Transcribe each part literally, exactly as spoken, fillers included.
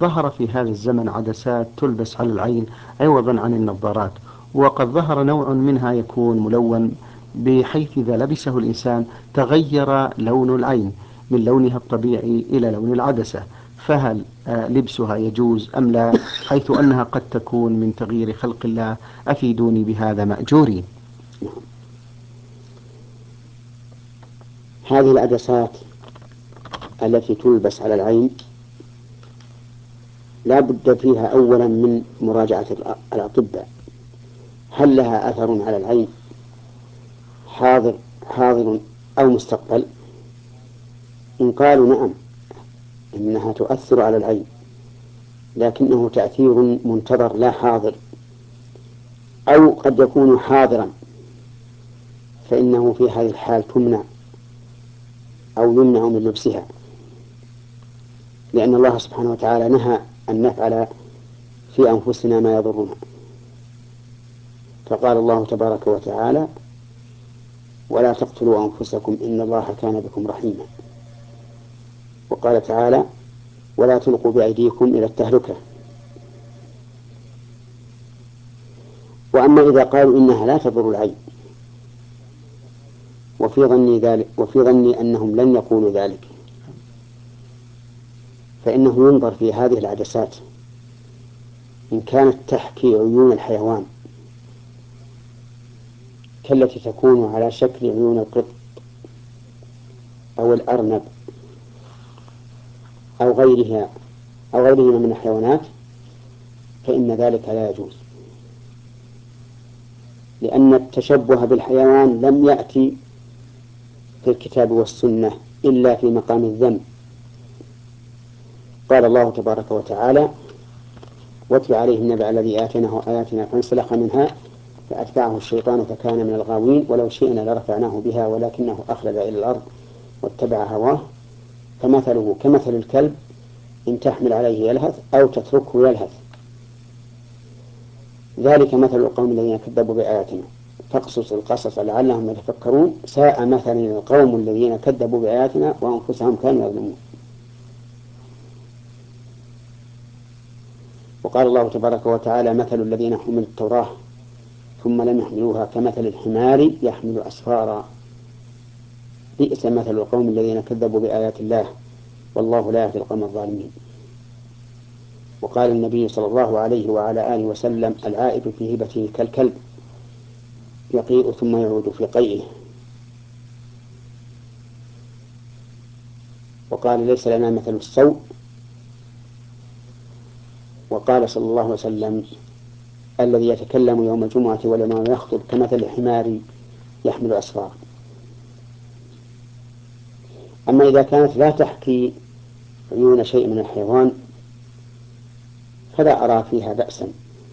ظهر في هذا الزمن عدسات تلبس على العين عوضا عن النظارات، وقد ظهر نوع منها يكون ملون، بحيث إذا لبسه الإنسان تغير لون العين من لونها الطبيعي إلى لون العدسة. فهل آه، لبسها يجوز أم لا، حيث أنها قد تكون من تغيير خلق الله؟ أفيدوني بهذا مأجورين. هذه العدسات التي تلبس على العين لا بد فيها أولا من مراجعة الأطباء، هل لها أثر على العين حاضر حاضر أو مستقبل؟ إن قالوا نعم إنها تؤثر على العين لكنه تأثير منتظر لا حاضر، أو قد يكون حاضرا، فإنه في هذه الحال تمنع أو يمنع من لبسها، لأن الله سبحانه وتعالى نهى أن نفعل في أنفسنا ما يضرنا. فقال الله تبارك وتعالى: ولا تقتلوا أنفسكم إن الله كان بكم رحيما. وقال تعالى: ولا تلقوا بأيديكم إلى التهلكة. وأما إذا قالوا إنها لا تضر العين، وفي ظني ذلك وفي ظني أنهم لن يقولوا ذلك، فإنه ينظر في هذه العدسات إن كانت تحكي عيون الحيوان كالتي تكون على شكل عيون القط أو الأرنب أو غيرها أو غيرهما من الحيوانات، فإن ذلك لا يجوز، لأن التشبه بالحيوان لم يأتي في الكتاب والسنة إلا في مقام الذم. قال الله تبارك وتعالى: واتل عليهم نبأ الذي آتيناه آياتنا فانسلخ منها فأتبعه الشيطان فكان من الغاوين ولو شئنا لرفعناه بها ولكنه أخلد إلى الأرض واتبع هواه فمثله كمثل الكلب إن تحمل عليه يلهث أو تتركه يلهث ذلك مثل القوم الذين كذبوا بآياتنا فاقصص القصص لعلهم يتفكرون ساء مثلا القوم الذين كذبوا بآياتنا وأنفسهم كانوا يظلمون. وقال الله تبارك وتعالى: مثل الذين حملوا التوراة ثم لم يحملوها كمثل الحمار يحمل أسفارا بئس مثل القوم الذين كذبوا بآيات الله والله لا يهدي القوم الظالمين. وقال النبي صلى الله عليه وعلى آله وسلم: العائد في هبته كالكلب يقيء ثم يعود في قيئه. وقال: ليس لنا مثل السوء. وقال صلى الله عليه وسلم: الذي يتكلم يوم الجمعة والإمام يخطب كمثل الحمار يحمل أسفار. أما إذا كانت لا تحكي عيون شيء من الحيوان فلا أرى فيها بأسا،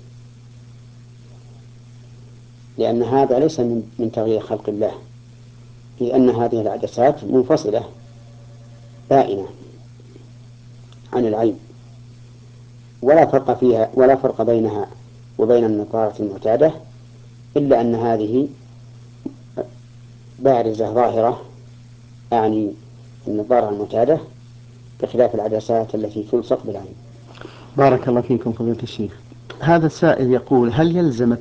لأن هذا ليس من تغيير خلق الله، لأن هذه العدسات منفصلة بائنة عن العين، ولا فرق فيها ولا فرق بينها وبين النظارة المعتادة، إلا أن هذه بارزة ظاهرة، أعني النظارة المعتادة، بخلاف العدسات التي تلصق بالعين. بارك الله فيكم فضيلة الشيخ. هذا السائل يقول: هل يلزم